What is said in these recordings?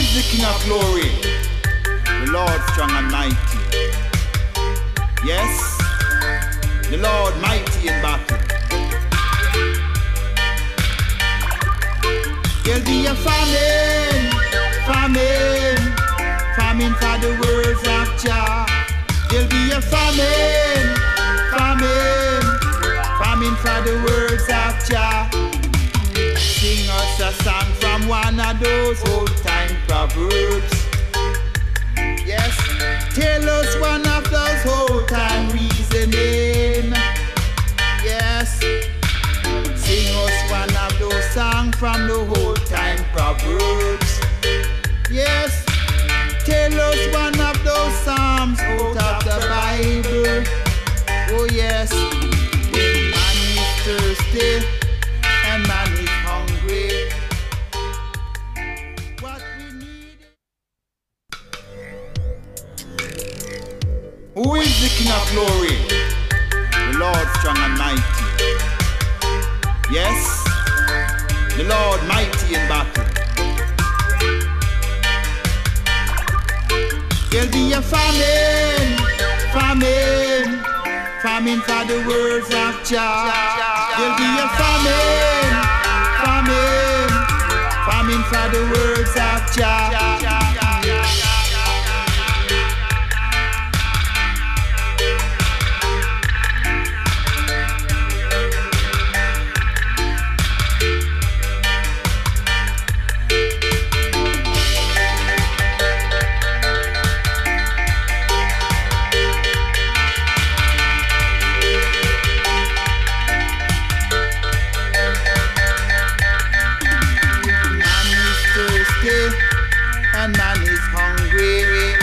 is the King of glory? The Lord strong and mighty. Yes, the Lord mighty in battle. There'll be a famine, famine, famine for the words of Jah. There'll be a famine, famine, famine for the words of Jah. Sing us a song from one of those old time proverbs. Yes, tell us one of those old time reasoning. Yes, sing us one of those songs from the old time proverbs. Yes, tell us one of those psalms out of the Bible. Oh yes, man is thirsty and man is hungry. What we need. Who is the King of glory? The Lord strong and mighty. Yes, the Lord mighty in battle. There'll be a famine, famine, famine for the words of Jah. There'll be a famine, famine, famine for the words of Jah. And man is hungry.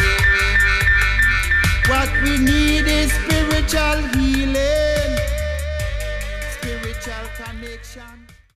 What we need is spiritual healing, spiritual connection.